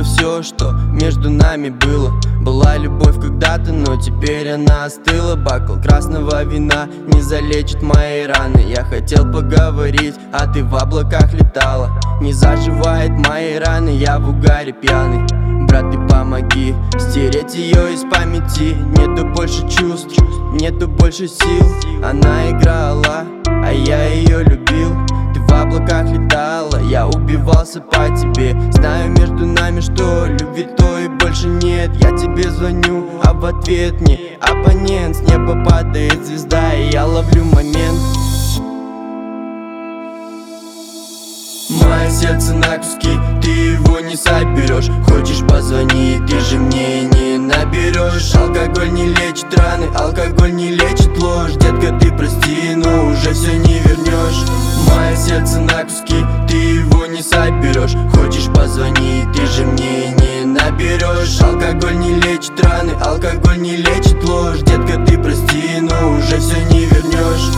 все, что между нами было. Была любовь когда-то, но теперь она остыла. Бокал красного вина не залечит мои раны. Я хотел поговорить, а ты в облаках летала. Не заживает мои раны, я в угаре пьяный. Брат, ты помоги стереть ее из памяти. Нету больше чувств, нету больше сил. Она играла, а я ее любил. Ты в облаках летала, я убивался по тебе. Знаю между нами, что любви той больше нет. Я тебе звоню, а в ответ не абонент. С неба падает звезда, и я ловлю момент. Мое сердце на куски, ты его не соберешь. Хочешь позвони, ты же мне не наберешь. Алкоголь не лечит раны, алкоголь не лечит ложь. Детка, ты прости, но уже все не вернешь. Мое сердце на куски, ты его не соберешь. Хочешь позвони, ты же мне не наберешь. Алкоголь не лечит раны, алкоголь не лечит ложь. Детка, ты прости, но уже все не вернешь.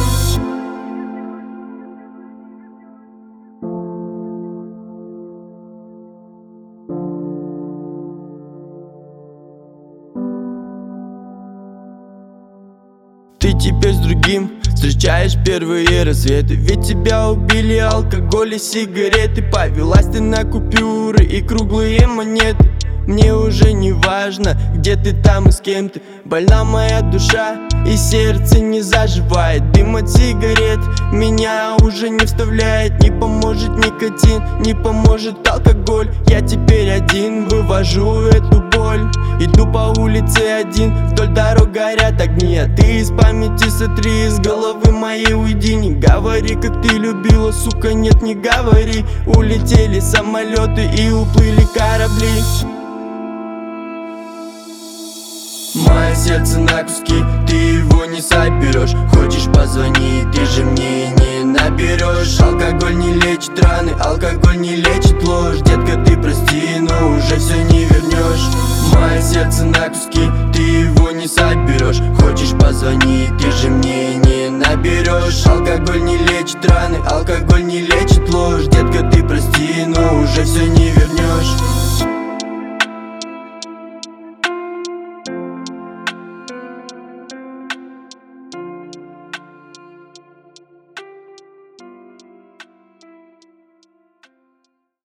Ты теперь с другим встречаешь первые рассветы. Ведь тебя убили алкоголь и сигареты. Повелась ты на купюры и круглые монеты. Мне уже не важно, где ты там и с кем ты. Больна моя душа и сердце не заживает. Дым от сигарет меня уже не вставляет. Не поможет никотин, не поможет алкоголь. Я теперь один, вывожу эту боль. Иду по улице один, вдоль дорог горят огни. А ты из памяти сотри, из головы моей уйди. Не говори, как ты любила, сука, нет, не говори. Улетели самолеты и уплыли корабли. Мое сердце на куски, ты его не соберешь. Хочешь позвони, ты же мне не наберешь. Алкоголь не лечит раны, алкоголь не лечит ложь. Детка, ты прости, но уже все не вернешь. Мое сердце на куски, ты его не соберешь. Хочешь позвони, ты же мне не наберешь. Алкоголь не лечит раны, алкоголь не лечит ложь. Детка, ты прости, но уже все не вернешь.